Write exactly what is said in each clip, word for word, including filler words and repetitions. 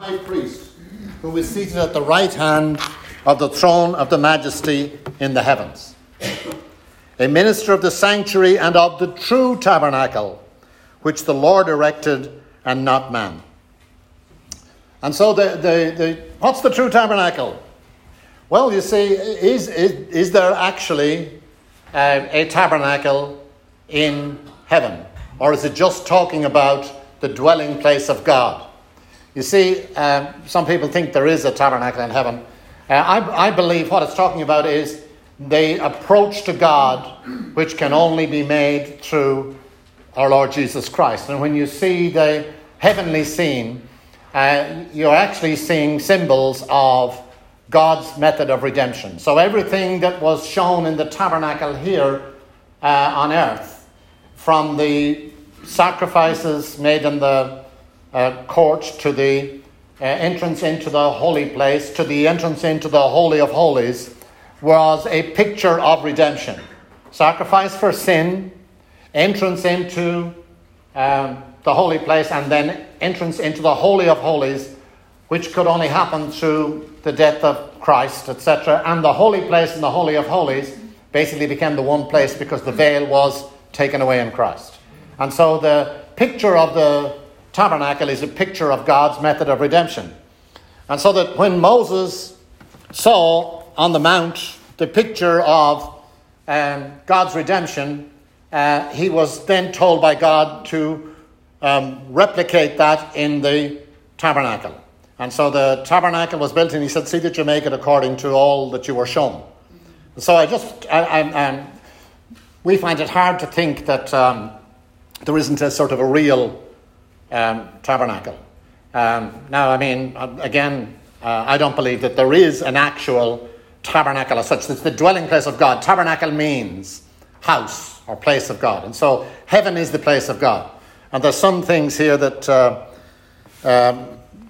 high priest who is seated at the right hand of the throne of the majesty in the heavens, a minister of the sanctuary and of the true tabernacle, which the Lord erected and not man. And so the, the, the what's the true tabernacle? Well, you see, is, is, is there actually uh, a tabernacle in heaven? Or is it just talking about the dwelling place of God? You see, um, some people think there is a tabernacle in heaven. Uh, I, I believe what it's talking about is the approach to God, which can only be made through our Lord Jesus Christ. And when you see the heavenly scene, uh, you're actually seeing symbols of God's method of redemption. So everything that was shown in the tabernacle here uh, on earth, from the sacrifices made in the uh, court to the uh, entrance into the holy place, to the entrance into the Holy of Holies, was a picture of redemption. Sacrifice for sin, entrance into um, the holy place, and then entrance into the Holy of Holies, which could only happen through the death of Christ, et cetera. And the holy place and the Holy of Holies basically became the one place because the veil was taken away in Christ. And so the picture of the tabernacle is a picture of God's method of redemption. And so that when Moses saw on the mount the picture of um, God's redemption, uh, he was then told by God to um, replicate that in the tabernacle. And so the tabernacle was built, and he said, see that you make it according to all that you were shown. So I just, I, I, um, we find it hard to think that um, there isn't a sort of a real um, tabernacle. Um, now, I mean, again, uh, I don't believe that there is an actual tabernacle as such. It's the dwelling place of God. Tabernacle means house or place of God. And so heaven is the place of God. And there's some things here that uh, um,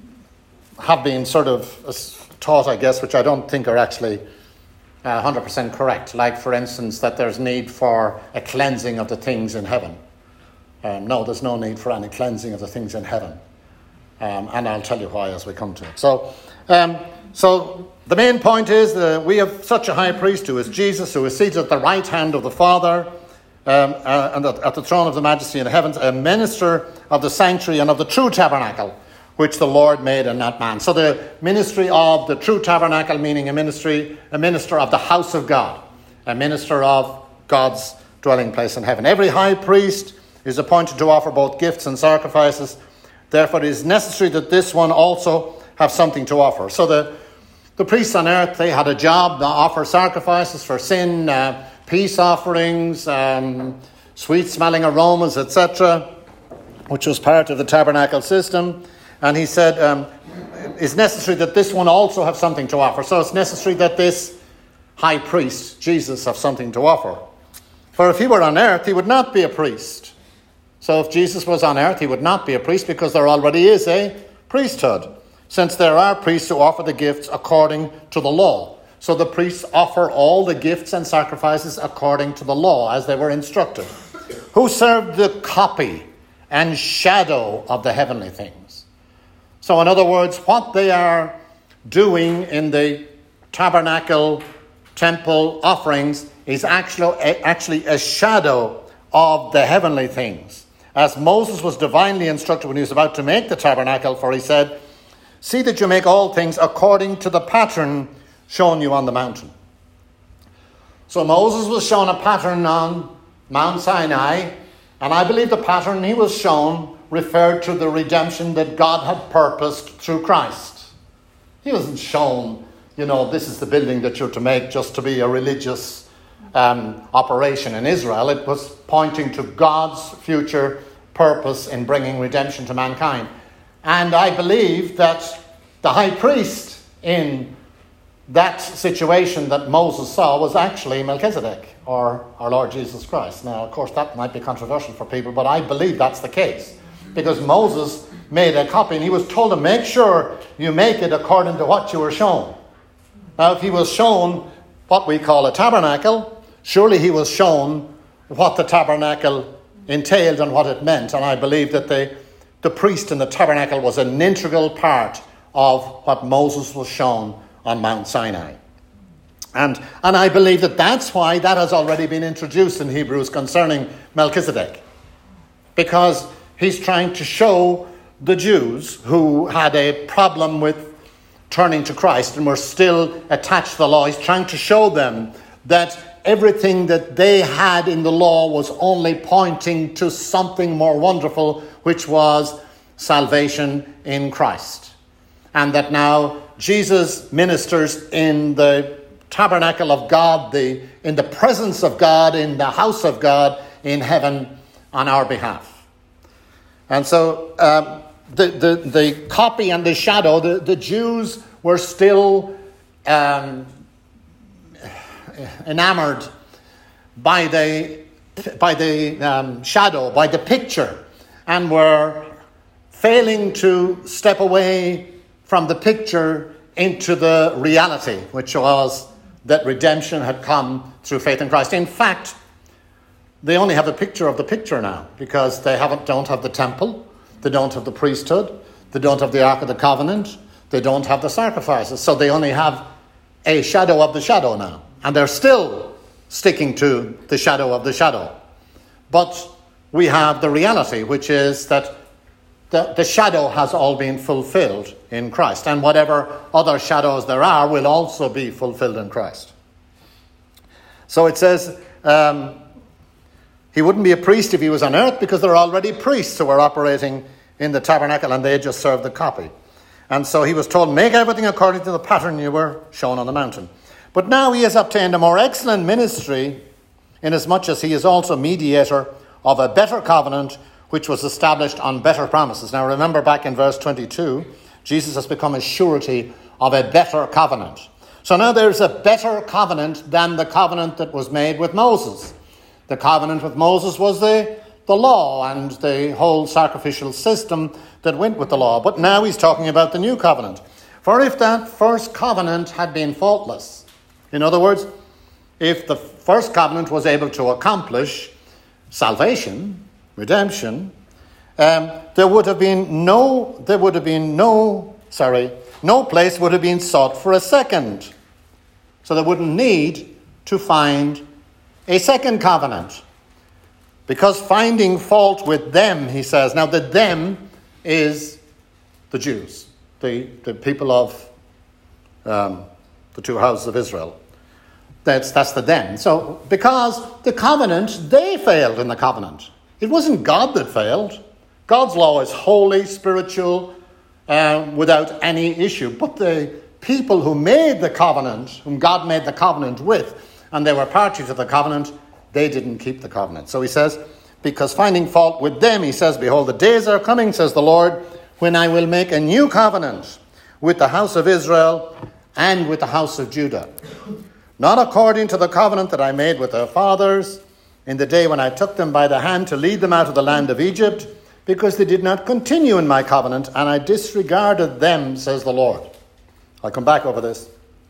have been sort of taught, I guess, which I don't think are actually uh, one hundred percent correct. Like, for instance, that there's need for a cleansing of the things in heaven. Um, no, there's no need for any cleansing of the things in heaven. Um, and I'll tell you why as we come to it. So, um, so the main point is that we have such a high priest who is Jesus, who is seated at the right hand of the Father, um, uh, and at, at the throne of the majesty in the heavens, a minister of the sanctuary and of the true tabernacle, which the Lord made and not man. So the ministry of the true tabernacle, meaning a ministry, a minister of the house of God, a minister of God's dwelling place in heaven. Every high priest is appointed to offer both gifts and sacrifices. Therefore, it is necessary that this one also have something to offer. So the, the priests on earth, they had a job to offer sacrifices for sin, uh, peace offerings, um, sweet-smelling aromas, et cetera, which was part of the tabernacle system. And he said, um, it's necessary that this one also have something to offer. So it's necessary that this high priest, Jesus, have something to offer. For if he were on earth, he would not be a priest. So if Jesus was on earth, he would not be a priest, because there already is a priesthood, since there are priests who offer the gifts according to the law. So the priests offer all the gifts and sacrifices according to the law, as they were instructed, who served the copy and shadow of the heavenly things. So in other words, what they are doing in the tabernacle temple offerings is actually, actually a shadow of the heavenly things. As Moses was divinely instructed when he was about to make the tabernacle, for he said, see that you make all things according to the pattern shown you on the mountain. So Moses was shown a pattern on Mount Sinai, and I believe the pattern he was shown referred to the redemption that God had purposed through Christ. He wasn't shown, you know, this is the building that you're to make just to be a religious um, operation in Israel. It was pointing to God's future purpose in bringing redemption to mankind. And I believe that the high priest in that situation that Moses saw was actually Melchizedek, or our Lord Jesus Christ. Now, of course, that might be controversial for people, but I believe that's the case. Because Moses made a copy, and he was told to make sure you make it according to what you were shown. Now, if he was shown what we call a tabernacle, surely he was shown what the tabernacle entailed and what it meant. And I believe that the, the priest in the tabernacle was an integral part of what Moses was shown on Mount Sinai. And, and I believe that that's why that has already been introduced in Hebrews concerning Melchizedek. Because he's trying to show the Jews who had a problem with turning to Christ and were still attached to the law. He's trying to show them that everything that they had in the law was only pointing to something more wonderful, which was salvation in Christ. And that now Jesus ministers in the tabernacle of God, the in the presence of God, in the house of God in heaven on our behalf. And so um, the, the, the copy and the shadow, the, the Jews were still um, enamored by the, by the um, shadow, by the picture, and were failing to step away from the picture into the reality, which was that redemption had come through faith in Christ. In fact, they only have a picture of the picture now, because they haven't, don't have the temple, they don't have the priesthood, they don't have the Ark of the Covenant, they don't have the sacrifices. So they only have a shadow of the shadow now. And they're still sticking to the shadow of the shadow. But we have the reality, which is that the, the shadow has all been fulfilled in Christ. And whatever other shadows there are will also be fulfilled in Christ. So it says um, he wouldn't be a priest if he was on earth, because there are already priests who were operating in the tabernacle and they just served the copy. And so he was told, make everything according to the pattern you were shown on the mountain. But now he has obtained a more excellent ministry, inasmuch as he is also mediator of a better covenant, which was established on better promises. Now remember, back in verse twenty-two, Jesus has become a surety of a better covenant. So now there's a better covenant than the covenant that was made with Moses. The covenant with Moses was the, the law and the whole sacrificial system that went with the law. But now he's talking about the new covenant. For if that first covenant had been faultless, in other words, if the first covenant was able to accomplish salvation, redemption, um, there would have been no, there would have been no, sorry, no place would have been sought for a second. So they wouldn't need to find a second covenant. Because finding fault with them, he says, now the them is the Jews, the, the people of um, the two houses of Israel. That's, that's the them. So because the covenant, they failed in the covenant. It wasn't God that failed. God's law is holy, spiritual, uh, without any issue. But the people who made the covenant, whom God made the covenant with, and they were parties to the covenant, they didn't keep the covenant. So he says, because finding fault with them, he says, behold, the days are coming, says the Lord, when I will make a new covenant with the house of Israel and with the house of Judah. Not according to the covenant that I made with their fathers in the day when I took them by the hand to lead them out of the land of Egypt, because they did not continue in my covenant, and I disregarded them, says the Lord. I'll come back over this.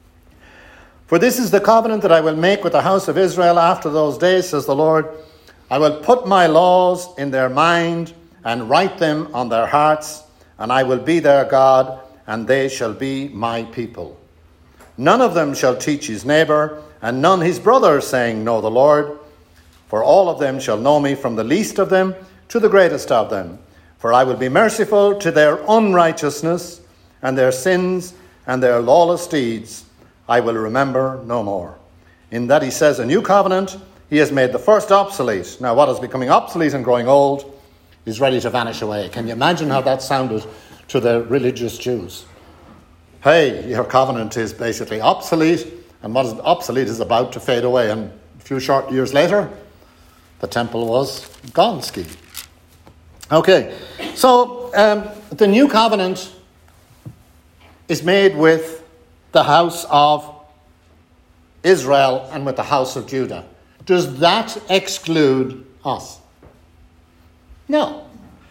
For this is the covenant that I will make with the house of Israel after those days, says the Lord. I will put my laws in their mind and write them on their hearts, and I will be their God, and they shall be my people. None of them shall teach his neighbor, and none his brother, saying, know the Lord. For all of them shall know me, from the least of them to the greatest of them. For I will be merciful to their unrighteousness, and their sins and their lawless deeds I will remember no more. In that he says a new covenant, he has made the first obsolete. Now what is becoming obsolete and growing old is ready to vanish away. Can you imagine how that sounded to the religious Jews? Hey, your covenant is basically obsolete, and what is obsolete is about to fade away. And a few short years later, the temple was gone ski. Okay, so um, the new covenant is made with the house of Israel and with the house of Judah. Does that exclude us? No.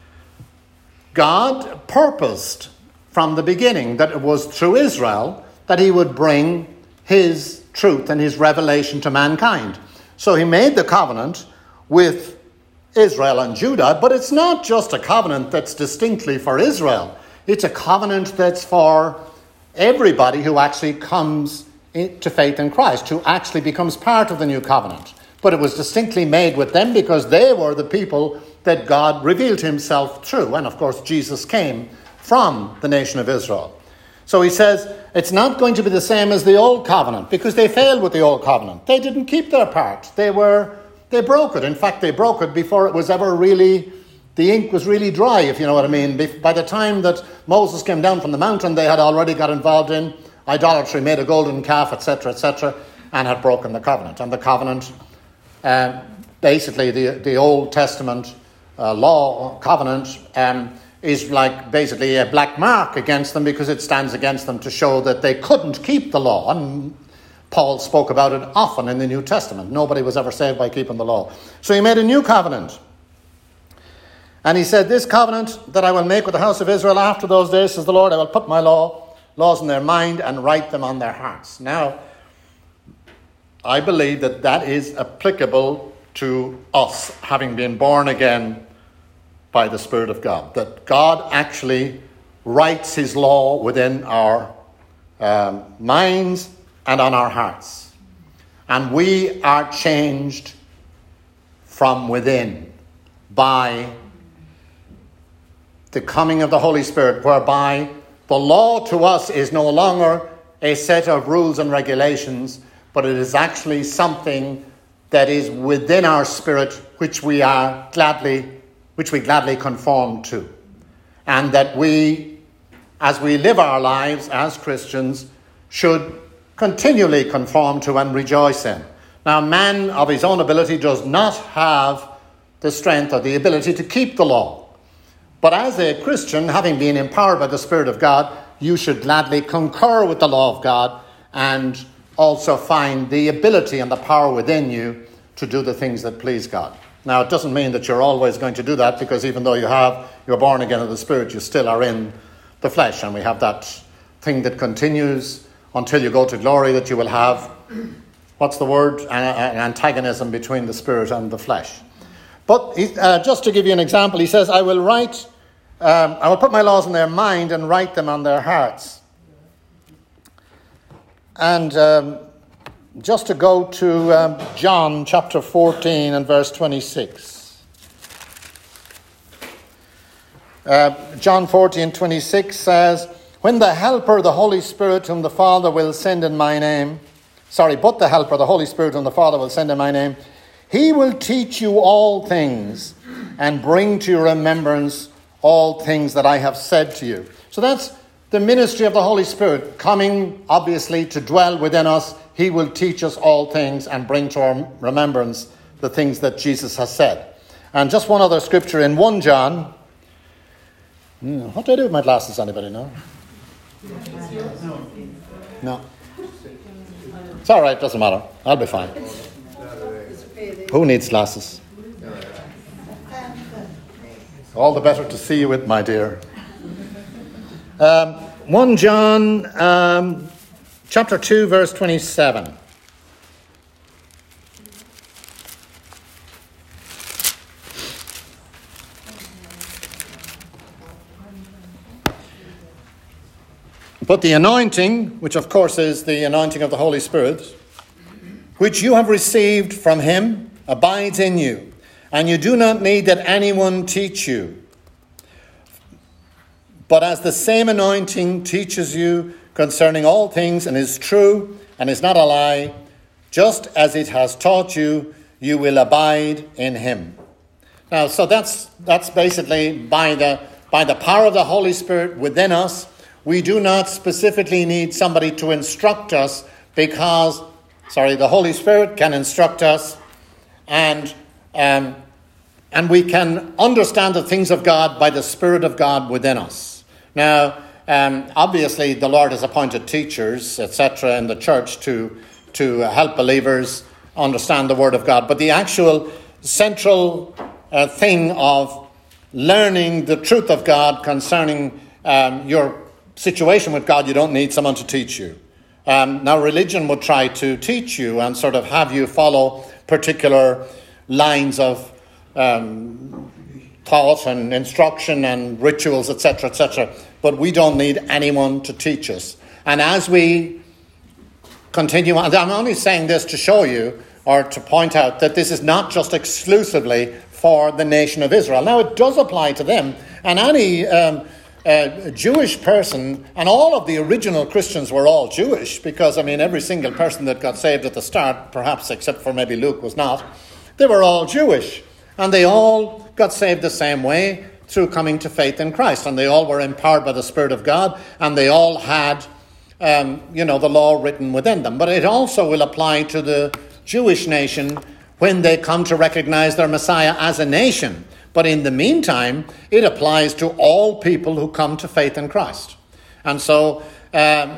God purposed from the beginning that it was through Israel that he would bring his truth and his revelation to mankind. So he made the covenant with Israel and Judah, but it's not just a covenant that's distinctly for Israel. It's a covenant that's for everybody who actually comes to faith in Christ, who actually becomes part of the new covenant. But it was distinctly made with them because they were the people that God revealed himself through. And of course, Jesus came from the nation of Israel. So he says it's not going to be the same as the old covenant because they failed with the old covenant. They didn't keep their part. They were, they broke it. In fact, they broke it before it was ever really, the ink was really dry, if you know what I mean. By the time that Moses came down from the mountain, they had already got involved in idolatry, made a golden calf, et cetera, et cetera, and had broken the covenant. And the covenant, uh, basically the, the Old Testament uh, law covenant, um, is like basically a black mark against them because it stands against them to show that they couldn't keep the law. And Paul spoke about it often in the New Testament. Nobody was ever saved by keeping the law. So he made a new covenant. And he said, this covenant that I will make with the house of Israel after those days, says the Lord, I will put my law, laws in their mind and write them on their hearts. Now, I believe that that is applicable to us, having been born again by the Spirit of God, that God actually writes his law within our um, minds and on our hearts. And we are changed from within by the coming of the Holy Spirit, whereby the law to us is no longer a set of rules and regulations, but it is actually something that is within our spirit, which we are gladly which we gladly conform to. And that we, as we live our lives as Christians, should continually conform to and rejoice in. Now, man of his own ability does not have the strength or the ability to keep the law. But as a Christian, having been empowered by the Spirit of God, you should gladly concur with the law of God and also find the ability and the power within you to do the things that please God. Now, it doesn't mean that you're always going to do that, because even though you have, you're born again of the Spirit, you still are in the flesh. And we have that thing that continues until you go to glory, that you will have, what's the word? An, an antagonism between the Spirit and the flesh. But uh, just to give you an example, he says, I will write, um, I will put my laws in their mind and write them on their hearts. And Um, Just to go to um, John chapter fourteen and verse twenty-six. Uh, John fourteen twenty-six says, when the Helper, the Holy Spirit, whom the Father will send in my name, sorry, but the Helper, the Holy Spirit, whom the Father will send in my name, he will teach you all things and bring to your remembrance all things that I have said to you. So that's the ministry of the Holy Spirit, coming obviously to dwell within us. He will teach us all things and bring to our remembrance the things that Jesus has said. And just one other scripture in First John. What do I do with my glasses? Anybody know? No. It's all right, doesn't matter. I'll be fine. Who needs glasses? All the better to see you with, my dear. Um, First John um, chapter two, verse twenty-seven. But the anointing, which of course is the anointing of the Holy Spirit, which you have received from him, abides in you, and you do not need that anyone teach you. But as the same anointing teaches you concerning all things, and is true, and is not a lie, just as it has taught you, you will abide in him. Now, so that's that's basically by the by the power of the Holy Spirit within us. We do not specifically need somebody to instruct us, because, sorry, the Holy Spirit can instruct us, and um, and we can understand the things of God by the Spirit of God within us. Now, um, obviously, the Lord has appointed teachers, et cetera, in the church to to help believers understand the Word of God. But the actual central uh, thing of learning the truth of God concerning um, your situation with God, you don't need someone to teach you. Um, now, religion would try to teach you and sort of have you follow particular lines of um, thought and instruction and rituals, et cetera, et cetera. but we don't need anyone to teach us. And as we continue on, I'm only saying this to show you, or to point out, that this is not just exclusively for the nation of Israel. Now, it does apply to them, and any um, uh, Jewish person, and all of the original Christians were all Jewish, because, I mean, every single person that got saved at the start, perhaps except for maybe Luke, was not. They were all Jewish, and they all got saved the same way, through coming to faith in Christ, and they all were empowered by the Spirit of God, and they all had, um, you know, the law written within them. But it also will apply to the Jewish nation when they come to recognize their Messiah as a nation. But in the meantime, it applies to all people who come to faith in Christ. And so um,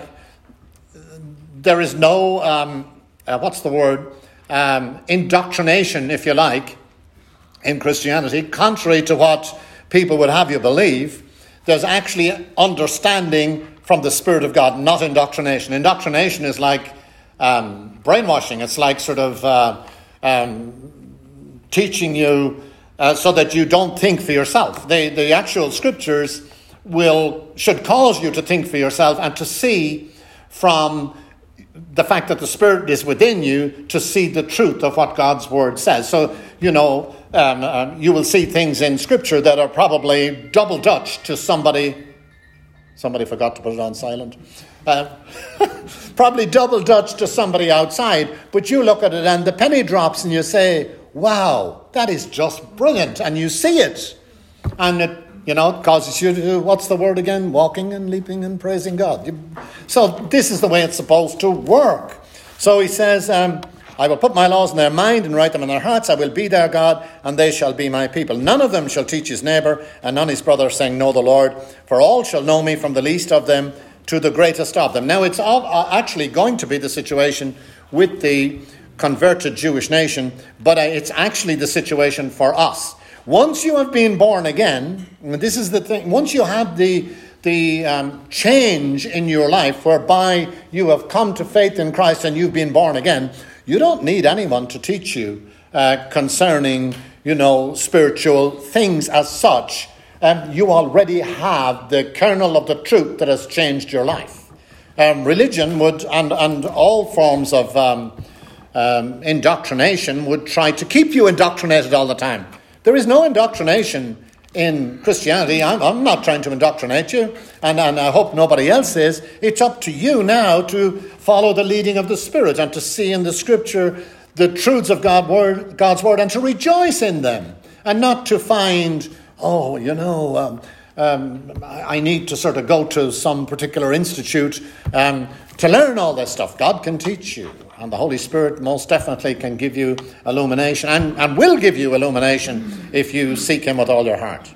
there is no, um, uh, what's the word, um, indoctrination, if you like, in Christianity, contrary to what people would have you believe. There's actually understanding from the Spirit of God, not indoctrination. Indoctrination is like um, brainwashing. It's like sort of uh, um, teaching you uh, so that you don't think for yourself. The, the actual scriptures will should cause you to think for yourself and to see from the fact that the Spirit is within you, to see the truth of what God's Word says. So, you know, um, uh, you will see things in Scripture that are probably double Dutch to somebody. Somebody forgot to put it on silent. Uh, probably double Dutch to somebody outside, but you look at it and the penny drops and you say, wow, that is just brilliant. And you see it. And it, you know, it causes you to, what's the word again? Walking and leaping and praising God. You, so this is the way it's supposed to work. So he says, um, I will put my laws in their mind and write them in their hearts. I will be their God, and they shall be my people. None of them shall teach his neighbour, and none his brother, saying, know the Lord. For all shall know me, from the least of them to the greatest of them. Now, it's all, actually going to be the situation with the converted Jewish nation, but it's actually the situation for us. Once you have been born again, and this is the thing, once you have the the um, change in your life whereby you have come to faith in Christ and you've been born again, you don't need anyone to teach you uh, concerning, you know, spiritual things as such. Um, you already have the kernel of the truth that has changed your life. Um, religion would, and, and all forms of um, um, indoctrination would try to keep you indoctrinated all the time. There is no indoctrination in Christianity. I'm, I'm not trying to indoctrinate you, and, and I hope nobody else is. It's up to you now to follow the leading of the Spirit and to see in the Scripture the truths of God word, God's Word, and to rejoice in them, and not to find, oh, you know, um, um, I need to sort of go to some particular institute um, to learn all this stuff. God can teach you. And the Holy Spirit most definitely can give you illumination, and, and will give you illumination if you seek him with all your heart.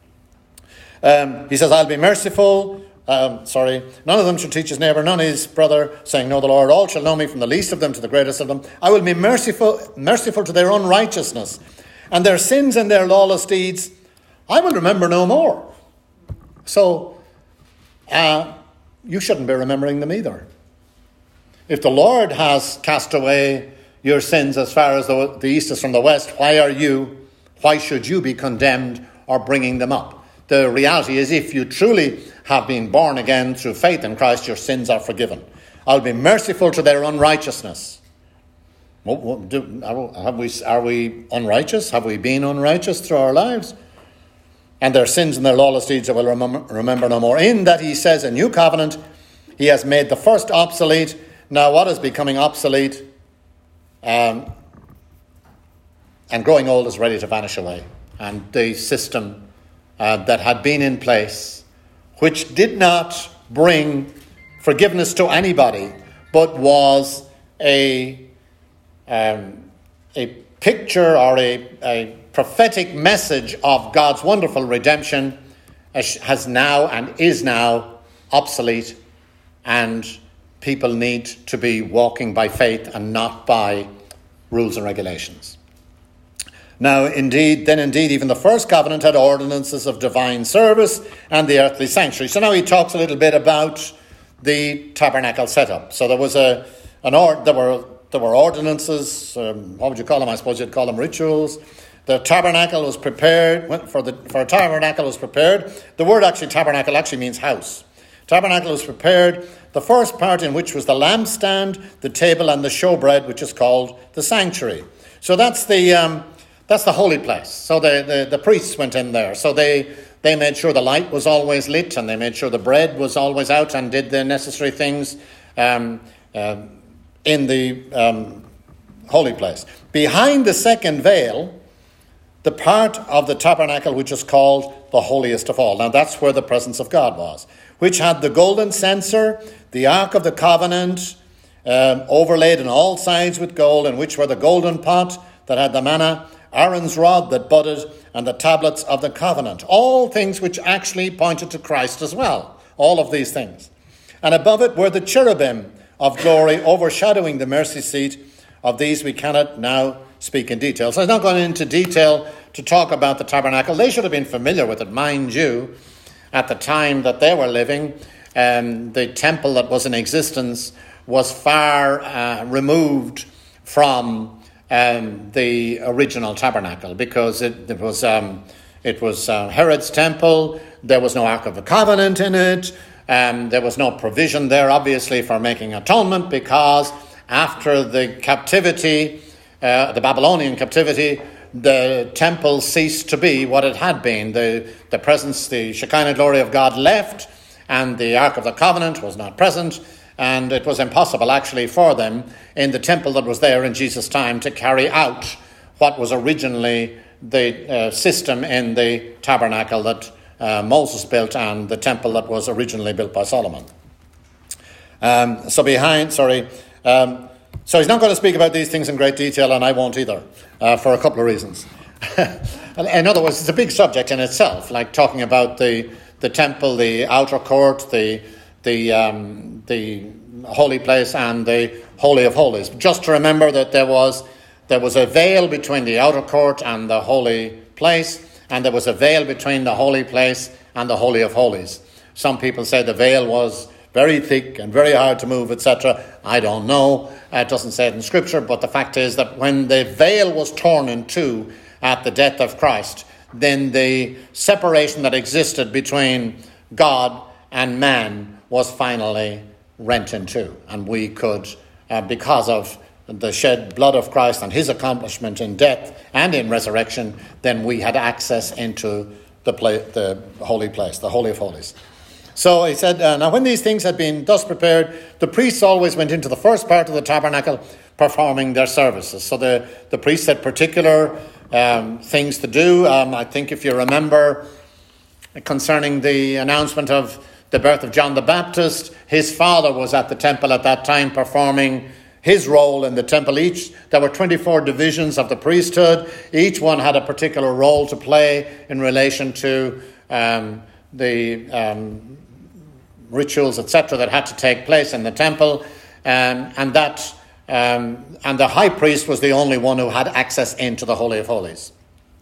Um, he says, I'll be merciful. Um, sorry. None of them shall teach his neighbour, none his brother, saying, know the Lord. All shall know me, from the least of them to the greatest of them. I will be merciful, merciful to their unrighteousness, and their sins and their lawless deeds I will remember no more. So, uh, you shouldn't be remembering them either. If the Lord has cast away your sins as far as the, the east is from the west, why are you, why should you be condemned or bringing them up? The reality is, if you truly have been born again through faith in Christ, your sins are forgiven. I'll be merciful to their unrighteousness. What, what, do, have we, are we unrighteous? Have we been unrighteous through our lives? And their sins and their lawless deeds I will remember, remember no more. In that he says, a new covenant, he has made the first obsolete. Now what is becoming obsolete um, and growing old is ready to vanish away. And the system uh, that had been in place, which did not bring forgiveness to anybody, but was a um, a picture or a, a prophetic message of God's wonderful redemption, has now and is now obsolete, and people need to be walking by faith and not by rules and regulations. Now, indeed, then indeed, even the first covenant had ordinances of divine service and the earthly sanctuary. So now he talks a little bit about the tabernacle setup. So there was a an or there were there were ordinances. Um, what would you call them? I suppose you'd call them rituals. The tabernacle was prepared, for the for a tabernacle was prepared. The word actually, tabernacle, actually means house. Tabernacle was prepared, the first part in which was the lampstand, the table, and the showbread, which is called the sanctuary. So that's the um, that's the holy place. So the, the, the priests went in there. So they, they made sure the light was always lit, and they made sure the bread was always out, and did the necessary things um, uh, in the um, holy place. Behind the second veil, the part of the tabernacle which is called the holiest of all. Now that's where the presence of God was, which had the golden censer, the Ark of the Covenant, um, overlaid on all sides with gold, in which were the golden pot that had the manna, Aaron's rod that budded, and the tablets of the covenant. All things which actually pointed to Christ as well. All of these things. And above it were the cherubim of glory overshadowing the mercy seat. Of these we cannot now speak in detail. So I'm not going into detail to talk about the tabernacle. They should have been familiar with it, mind you. At the time that they were living, um, the temple that was in existence was far uh, removed from um, the original tabernacle, because it, it was um, it was uh, Herod's temple. There was no Ark of the Covenant in it. Um, there was no provision there, obviously, for making atonement, because after the captivity, uh, the Babylonian captivity, the temple ceased to be what it had been. The, the presence, the Shekinah glory of God left, and the Ark of the Covenant was not present, and it was impossible actually for them in the temple that was there in Jesus' time to carry out what was originally the uh, system in the tabernacle that uh, Moses built, and the temple that was originally built by Solomon. Um, so behind, sorry, um, so he's not going to speak about these things in great detail, and I won't either, uh, for a couple of reasons. In other words, it's a big subject in itself, like talking about the the temple, the outer court, the the um, the holy place, and the Holy of Holies. Just to remember that there was there was a veil between the outer court and the holy place, and there was a veil between the holy place and the Holy of Holies. Some people say the veil was very thick and very hard to move, et cetera. I don't know. It doesn't say it in Scripture, but the fact is that when the veil was torn in two at the death of Christ, then the separation that existed between God and man was finally rent in two. And we could, uh, because of the shed blood of Christ and his accomplishment in death and in resurrection, then we had access into the, pla- the holy place, the Holy of Holies. So he said, uh, now when these things had been thus prepared, the priests always went into the first part of the tabernacle performing their services. So the, the priests had particular um, things to do. Um, I think if you remember concerning the announcement of the birth of John the Baptist, his father was at the temple at that time performing his role in the temple. Each, there were twenty-four divisions of the priesthood. Each one had a particular role to play in relation to um, the um, rituals, et cetera, that had to take place in the temple, um, and that um, and the high priest was the only one who had access into the Holy of Holies.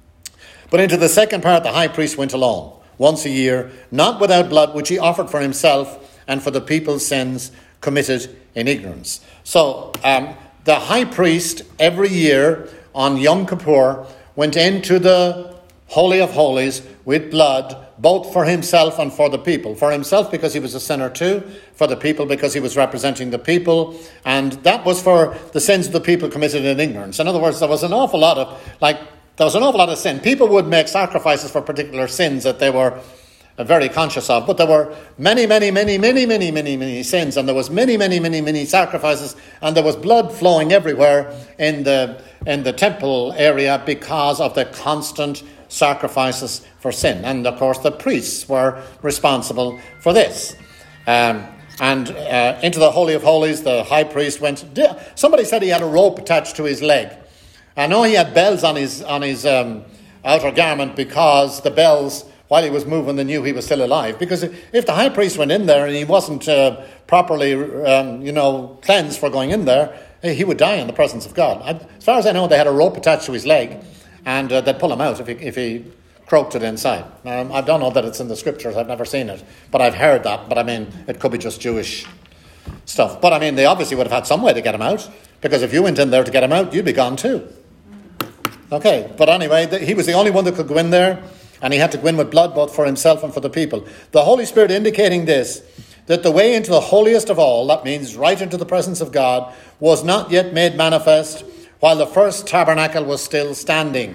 But into the second part, the high priest went alone once a year, not without blood, which he offered for himself and for the people's sins committed in ignorance. So um, the high priest every year on Yom Kippur went into the Holy of Holies with blood, both for himself and for the people. For himself because he was a sinner too, for the people because he was representing the people, and that was for the sins of the people committed in ignorance. In other words, there was an awful lot of, like, there was an awful lot of sin. People would make sacrifices for particular sins that they were very conscious of, but there were many, many, many, many, many, many, many sins, and there was many, many, many, many sacrifices, and there was blood flowing everywhere in the in the temple area because of the constant sacrifices for sin. And of course the priests were responsible for this. Um, and uh, into the Holy of Holies, the high priest went. Somebody said he had a rope attached to his leg. I know he had bells on his on his um, outer garment, because the bells, while he was moving, they knew he was still alive. Because if the high priest went in there and he wasn't uh, properly, um, you know, cleansed for going in there, he would die in the presence of God. As far as I know, they had a rope attached to his leg, and uh, they'd pull him out if he, if he croaked it inside. Um, I don't know that it's in the Scriptures. I've never seen it, but I've heard that. But I mean, it could be just Jewish stuff. But I mean, they obviously would have had some way to get him out, because if you went in there to get him out, you'd be gone too. Okay, but anyway, the, he was the only one that could go in there, and he had to go in with blood both for himself and for the people. The Holy Spirit indicating this, that the way into the holiest of all, that means right into the presence of God, was not yet made manifest while the first tabernacle was still standing.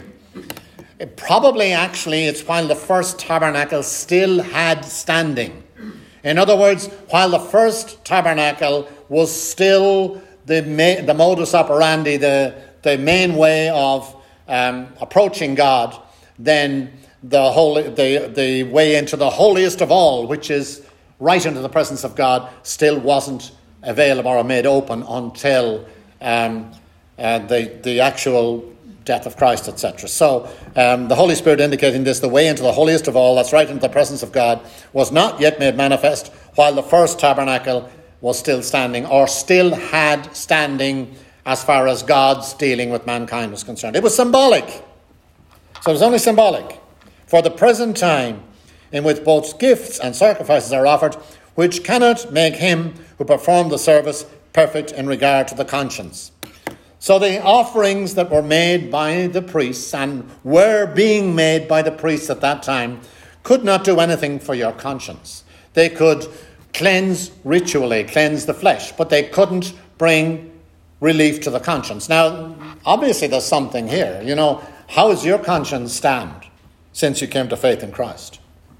It probably actually it's while the first tabernacle still had standing. In other words, while the first tabernacle was still the ma- the modus operandi, the, the main way of um, approaching God, then the holy the, the way into the holiest of all, which is right into the presence of God, still wasn't available or made open until um, uh, the the actual death of Christ, et cetera. So um, the Holy Spirit indicating this, the way into the holiest of all, that's right into the presence of God, was not yet made manifest while the first tabernacle was still standing, or still had standing as far as God's dealing with mankind was concerned. It was symbolic. So it was only symbolic for the present time in which both gifts and sacrifices are offered, which cannot make him who performed the service perfect in regard to the conscience. So the offerings that were made by the priests and were being made by the priests at that time could not do anything for your conscience. They could cleanse ritually, cleanse the flesh, but they couldn't bring relief to the conscience. Now, obviously there's something here. You know, how does your conscience stand since you came to faith in Christ?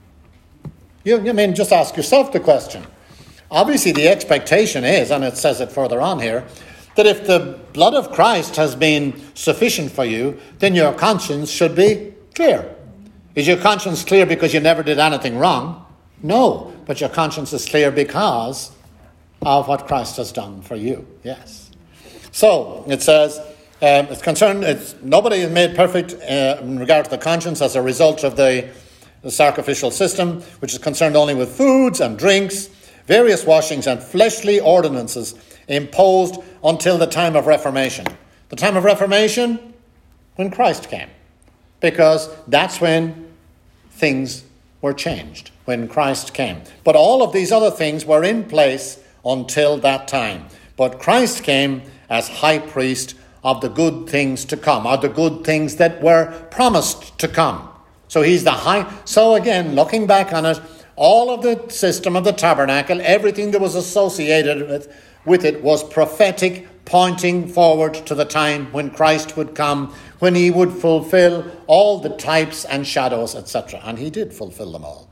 You, you mean, just ask yourself the question. Obviously the expectation is, and it says it further on here, that if the blood of Christ has been sufficient for you, then your conscience should be clear. Is your conscience clear because you never did anything wrong? No, but your conscience is clear because of what Christ has done for you. Yes. So it says, um, it's concerned, it's, nobody is made perfect uh, in regard to the conscience as a result of the, the sacrificial system, which is concerned only with foods and drinks, various washings and fleshly ordinances imposed until the time of Reformation. The time of Reformation, when Christ came. Because that's when things were changed, when Christ came. But all of these other things were in place until that time. But Christ came as high priest of the good things to come, or the good things that were promised to come. So he's the high... So again, looking back on it, all of the system of the tabernacle, everything that was associated with with it was prophetic, pointing forward to the time when Christ would come, when he would fulfill all the types and shadows, et cetera. And he did fulfill them all.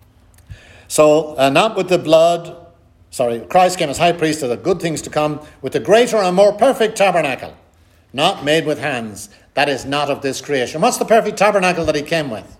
So, uh, not with the blood, sorry, Christ came as high priest of the good things to come, with the greater and more perfect tabernacle, not made with hands, that is not of this creation. What's the perfect tabernacle that he came with?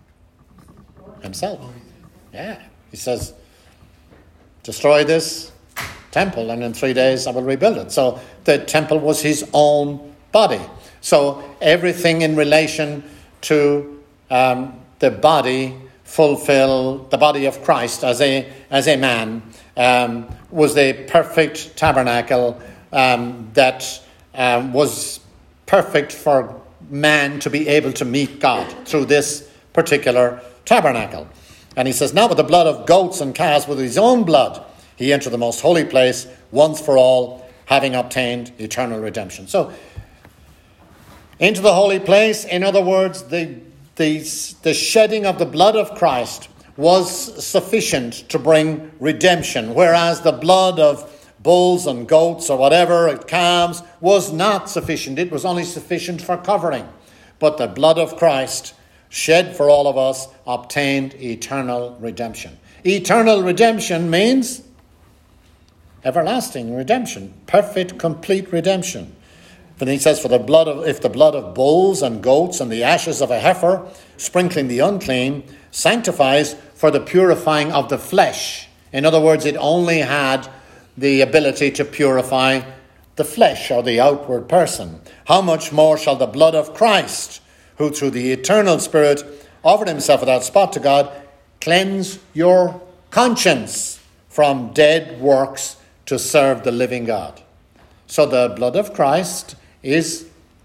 Himself. Yeah. He says, destroy this temple, and in three days I will rebuild it. So the temple was his own body. So everything in relation to um, the body, fulfill the body of Christ as a as a man, um, was the perfect tabernacle um, that um, was perfect for man to be able to meet God through this particular tabernacle. And he says, not with the blood of goats and calves, with his own blood he entered the most holy place once for all, having obtained eternal redemption. So, into the holy place, in other words, the, the, the shedding of the blood of Christ was sufficient to bring redemption, whereas the blood of bulls and goats or whatever, calves, was not sufficient. It was only sufficient for covering. But the blood of Christ, shed for all of us, obtained eternal redemption. Eternal redemption means everlasting redemption, perfect, complete redemption. But he says, for the blood of, if the blood of bulls and goats and the ashes of a heifer, sprinkling the unclean, sanctifies for the purifying of the flesh. In other words, it only had the ability to purify the flesh or the outward person. How much more shall the blood of Christ, who through the eternal Spirit offered himself without spot to God, cleanse your conscience from dead works to serve the living God. So the blood of Christ is,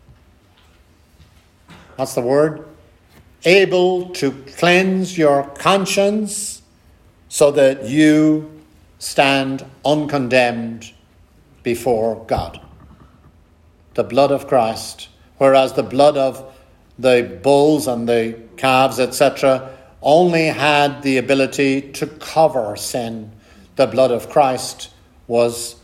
what's the word? Able to cleanse your conscience so that you stand uncondemned before God. The blood of Christ whereas the blood of the bulls and the calves, et cetera, only had the ability to cover sin. The blood of Christ was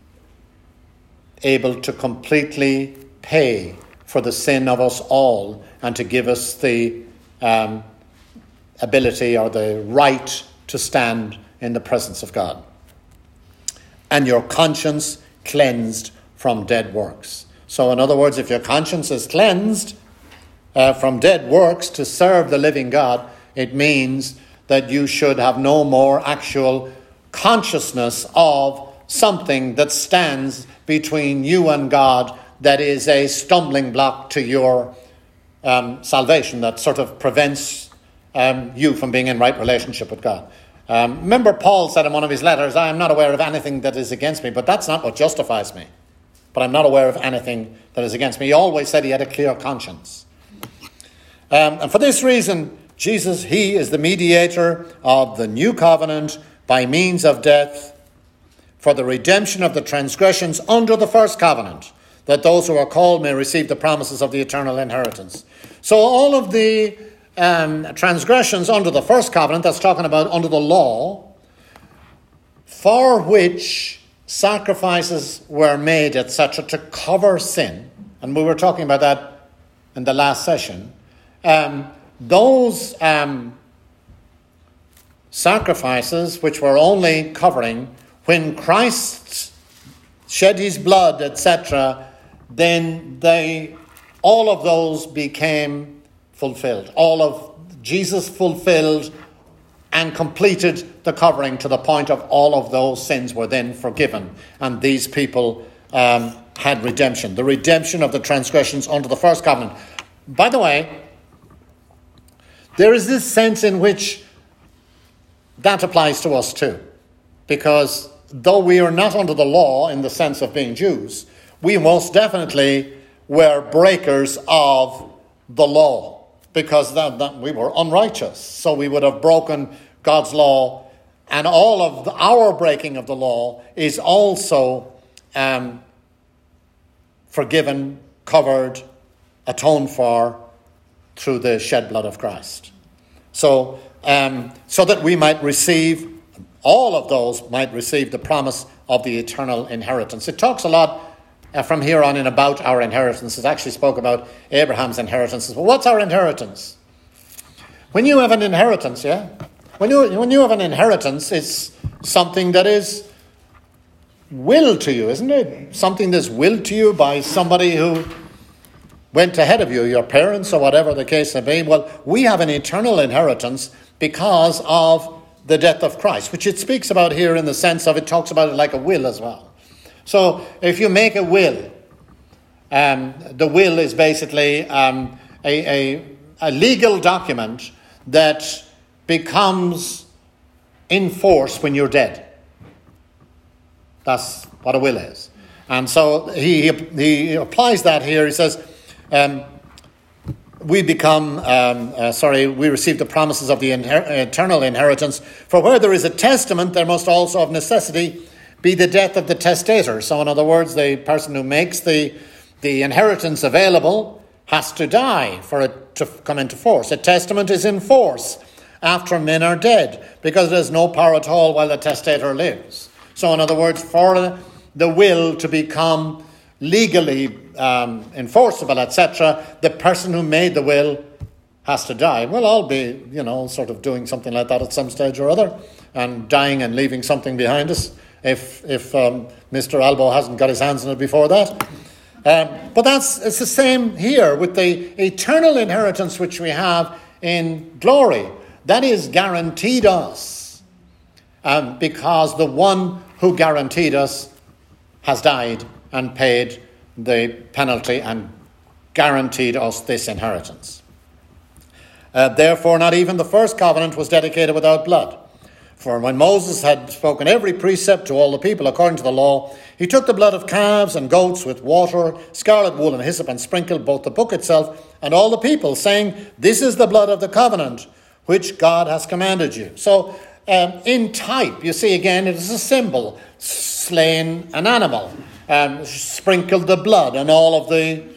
able to completely pay for the sin of us all and to give us the um, ability or the right to stand in the presence of God. And your conscience cleansed from dead works. So in other words, if your conscience is cleansed uh, from dead works to serve the living God, it means that you should have no more actual consciousness of something that stands between you and God, that is a stumbling block to your um, salvation, that sort of prevents um, you from being in right relationship with God. Um, remember, Paul said in one of his letters, I am not aware of anything that is against me, but that's not what justifies me. But I'm not aware of anything that is against me. He always said he had a clear conscience. Um, and for this reason, Jesus, he is the mediator of the new covenant by means of death for the redemption of the transgressions under the first covenant, that those who are called may receive the promises of the eternal inheritance. So all of the um, transgressions under the first covenant, that's talking about under the law, for which sacrifices were made, et cetera, to cover sin, and we were talking about that in the last session, um, those um, sacrifices which were only covering when Christ shed his blood, et cetera, then they, all of those became fulfilled. All of Jesus fulfilled and completed the covering to the point of all of those sins were then forgiven. And these people um, had redemption. The redemption of the transgressions under the first covenant. By the way, there is this sense in which that applies to us too. Because though we are not under the law in the sense of being Jews, we most definitely were breakers of the law, because that, that we were unrighteous. So we would have broken God's law, and all of the, our breaking of the law is also um, forgiven, covered, atoned for through the shed blood of Christ. So, um, so that we might receive, all of those might receive the promise of the eternal inheritance. It talks a lot uh, from here on in about our inheritance. It actually spoke about Abraham's inheritance. Well, what's our inheritance? When you have an inheritance, yeah? When you, when you have an inheritance, it's something that is willed to you, isn't it? Something that's willed to you by somebody who went ahead of you, your parents or whatever the case may be. Well, we have an eternal inheritance because of the death of Christ, which it speaks about here in the sense of, it talks about it like a will as well. So if you make a will, um, the will is basically um, a, a, a legal document that becomes in force when you're dead. That's what a will is. And so he, he applies that here. He says, um, we become, um, uh, sorry, we receive the promises of the inher- eternal inheritance. For where there is a testament, there must also of necessity be the death of the testator. So in other words, the person who makes the, the inheritance available has to die for it to come into force. A testament is in force after men are dead, because there's no power at all while the testator lives. So in other words, for the will to become legally um, enforceable, et cetera, the person who made the will has to die. We'll all be, you know, sort of doing something like that at some stage or other, and dying and leaving something behind us, if if um, Mister Albo hasn't got his hands on it before that. Um, but that's it's the same here with the eternal inheritance which we have in glory. That is guaranteed us, um, because the one who guaranteed us has died and paid the penalty and guaranteed us this inheritance. Uh, therefore, not even the first covenant was dedicated without blood. For when Moses had spoken every precept to all the people according to the law, he took the blood of calves and goats with water, scarlet wool and hyssop, and sprinkled both the book itself and all the people, saying, "This is the blood of the covenant which God has commanded you." So um, in type, you see again, it is a symbol. Slain an animal, um, sprinkled the blood and all of the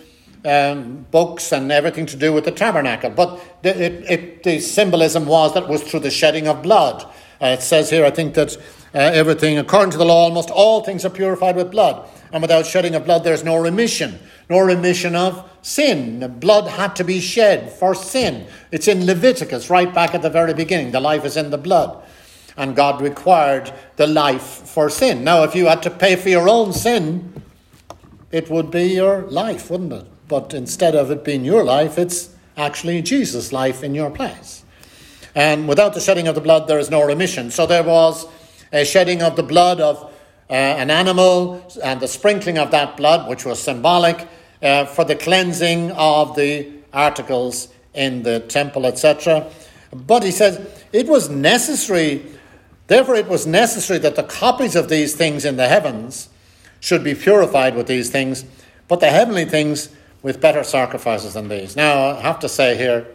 um, books and everything to do with the tabernacle. But the, it, it, the symbolism was that it was through the shedding of blood. Uh, it says here, I think, that uh, everything, according to the law, almost all things are purified with blood. And without shedding of blood, there's no remission. No remission of sin. The blood had to be shed for sin. It's in Leviticus, right back at the very beginning. The life is in the blood. And God required the life for sin. Now, if you had to pay for your own sin, it would be your life, wouldn't it? But instead of it being your life, it's actually Jesus' life in your place. And without the shedding of the blood, there is no remission. So there was a shedding of the blood of uh, an animal and the sprinkling of that blood, which was symbolic, uh, for the cleansing of the articles in the temple, et cetera. But he says it was necessary, therefore it was necessary that the copies of these things in the heavens should be purified with these things, but the heavenly things with better sacrifices than these. Now, I have to say here,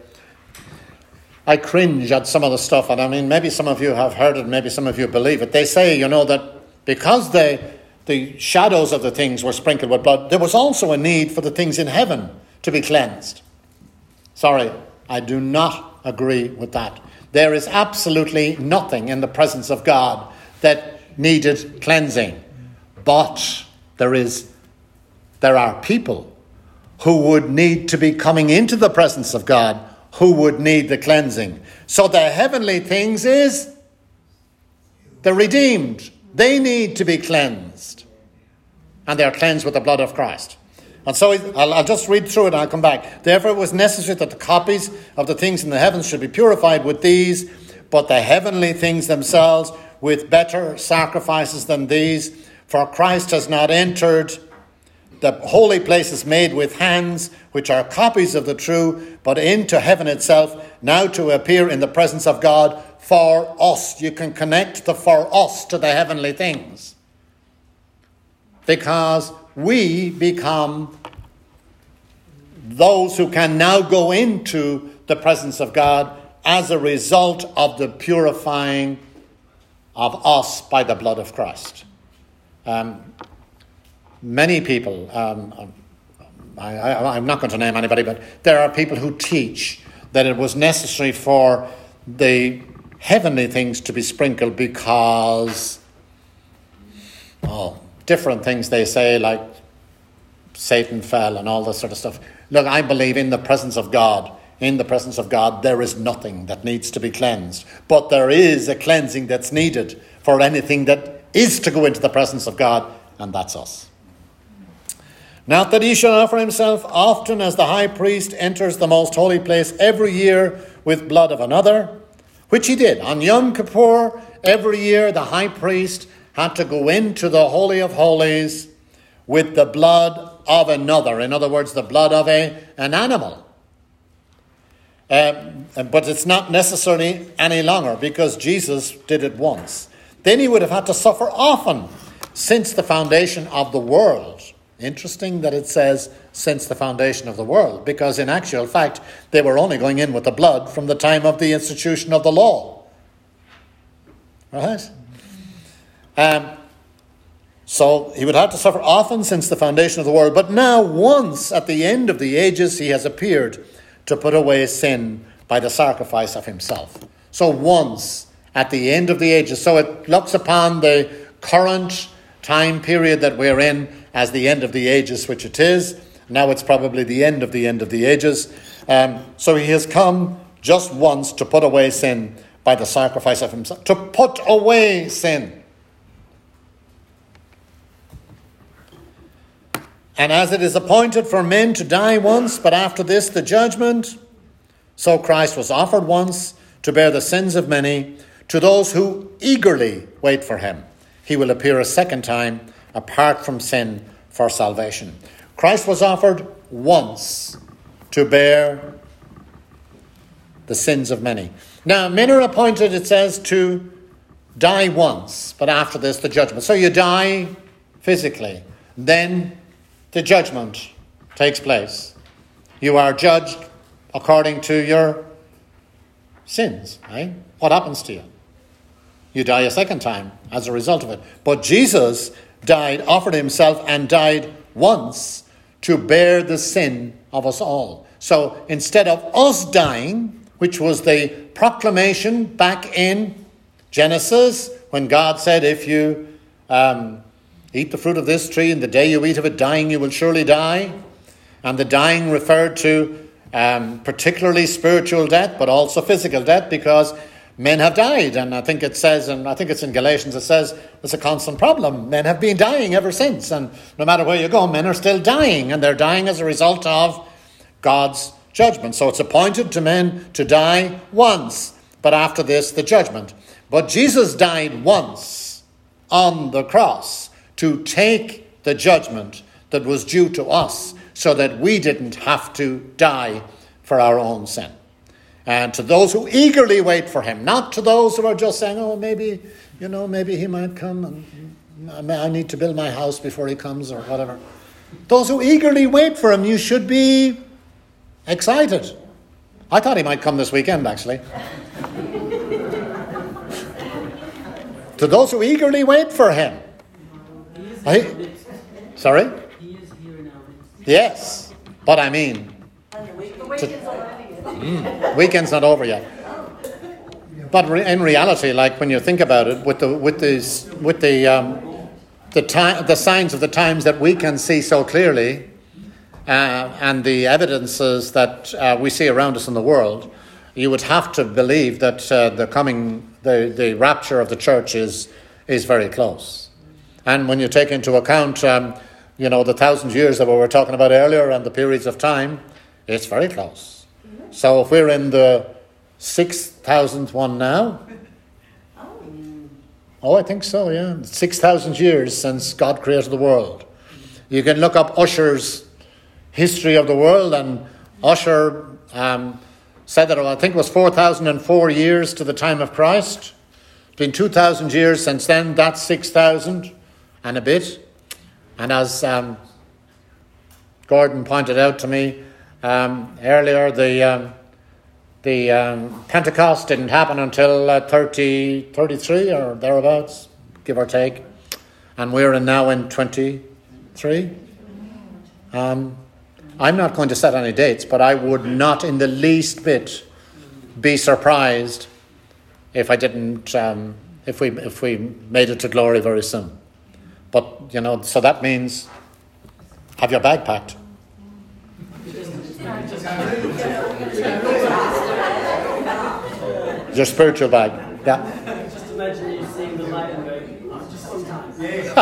I cringe at some of the stuff, and I mean, maybe some of you have heard it, maybe some of you believe it. They say, you know, that because they, the shadows of the things were sprinkled with blood, there was also a need for the things in heaven to be cleansed. Sorry, I do not agree with that. There is absolutely nothing in the presence of God that needed cleansing. But there is, there are people who would need to be coming into the presence of God who would need the cleansing. So the heavenly things is the redeemed. They need to be cleansed. And they are cleansed with the blood of Christ. And so I'll, I'll just read through it and I'll come back. Therefore it was necessary that the copies of the things in the heavens should be purified with these, but the heavenly things themselves with better sacrifices than these. For Christ has not entered the holy places made with hands, which are copies of the true, but into heaven itself, now to appear in the presence of God for us. You can connect the for us to the heavenly things. Because we become those who can now go into the presence of God as a result of the purifying of us by the blood of Christ. Um, many people, um, I, I, I'm not going to name anybody, but there are people who teach that it was necessary for the heavenly things to be sprinkled because, oh, different things they say, like Satan fell and all this sort of stuff. Look, I believe in the presence of God. In the presence of God, there is nothing that needs to be cleansed. But there is a cleansing that's needed for anything that is to go into the presence of God, and that's us. Not that he shall offer himself often as the high priest enters the most holy place every year with blood of another, which he did. On Yom Kippur, every year the high priest had to go into the Holy of Holies with the blood of another. In other words, the blood of a, an animal. Um, but it's not necessarily any longer because Jesus did it once. Then he would have had to suffer often since the foundation of the world. Interesting that it says since the foundation of the world, because in actual fact, they were only going in with the blood from the time of the institution of the law. Right? Um, so he would have to suffer often since the foundation of the world. But now, once at the end of the ages, he has appeared to put away sin by the sacrifice of himself. So once at the end of the ages. So it looks upon the current time period that we're in as the end of the ages, which it is. Now it's probably the end of the end of the ages. Um, so he has come just once to put away sin by the sacrifice of himself. To put away sin. And as it is appointed for men to die once, but after this the judgment, so Christ was offered once to bear the sins of many. To those who eagerly wait for him, he will appear a second time apart from sin for salvation. Christ was offered once to bear the sins of many. Now, men are appointed, it says, to die once, but after this the judgment. So you die physically, then the judgment takes place. You are judged according to your sins. Right? What happens to you? You die a second time as a result of it. But Jesus died, offered himself and died once to bear the sin of us all. So instead of us dying, which was the proclamation back in Genesis, when God said, if you um, eat the fruit of this tree, and the day you eat of it, dying, you will surely die. And the dying referred to um, particularly spiritual death, but also physical death, because men have died. And I think it says, and I think it's in Galatians, it says it's a constant problem. Men have been dying ever since. And no matter where you go, men are still dying. And they're dying as a result of God's judgment. So it's appointed to men to die once, but after this, the judgment. But Jesus died once on the cross to take the judgment that was due to us, so that we didn't have to die for our own sin. And to those who eagerly wait for him, not to those who are just saying, oh, maybe, you know, maybe he might come and I need to build my house before he comes or whatever. Those who eagerly wait for him, you should be excited. I thought he might come this weekend, actually. To those who eagerly wait for him. I, sorry? He is here in our midst. Yes, but I mean, to, mm, weekend's not over yet. But re- in reality, like when you think about it, with the with these with the um, the time the signs of the times that we can see so clearly, uh, and the evidences that uh, we see around us in the world, you would have to believe that uh, the coming the the rapture of the church is is very close. And when you take into account, um, you know, the thousand years that we were talking about earlier and the periods of time, it's very close. Mm-hmm. So if we're in the six thousandth one now, oh, I think so, yeah. six thousand years since God created the world. You can look up Ussher's history of the world, and Ussher um, said that I think it was four thousand four years to the time of Christ. It's been two thousand years since then. That's six thousand and a bit. And as um, Gordon pointed out to me um, earlier, the um, the um, Pentecost didn't happen until uh, thirty, thirty-three or thereabouts, give or take. And we're in now in twenty-three. Um, I'm not going to set any dates, but I would not in the least bit be surprised if I didn't, um, if we if we made it to glory very soon. But, you know, so that means have your bag packed. Your spiritual bag, yeah. Just imagine you seeing the light and going, oh, just sometimes.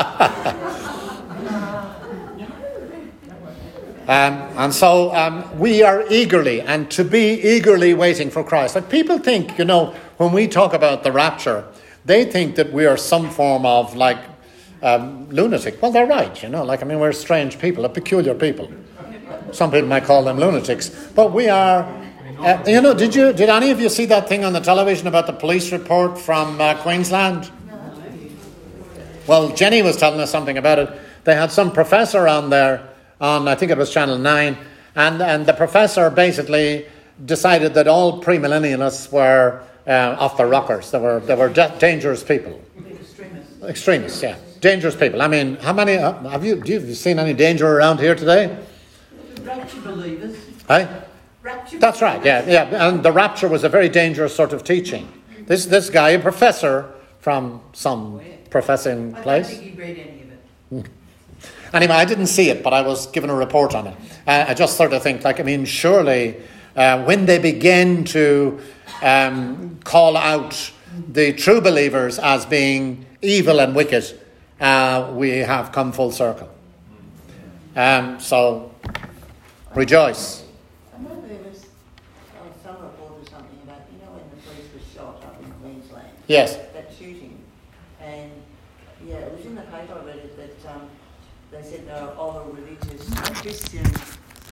um, and so um, we are eagerly, and to be eagerly waiting for Christ. Like people think, you know, when we talk about the rapture, they think that we are some form of like um, lunatic. Well, they're right, you know. Like I mean, we're strange people, a peculiar people. Some people might call them lunatics, but we are. Uh, you know, did you did any of you see that thing on the television about the police report from uh, Queensland? Well, Jenny was telling us something about it. They had some professor on there on, I think it was Channel nine, and and the professor basically decided that all premillennialists were uh, off the rockers. They were they were de- dangerous people. Extremists. Extremists, yeah, dangerous people. I mean, how many uh, have you? Do you seen any danger around here today? Rapture believers. Hey. Rapture. That's right, yeah, yeah. And the rapture was a very dangerous sort of teaching. This this guy, a professor from some professing place. I don't think he read any of it. Anyway, I didn't see it, but I was given a report on it. Uh, I just sort of think, like, I mean, surely uh, when they begin to um, call out the true believers as being evil and wicked, uh, we have come full circle. Um, so, rejoice. I know there was uh, some report or something about, you know, when the police was shot up in Queensland? Yes. That shooting. And, yeah, it was in the paper, I read it, that um, they said they were all religious Christian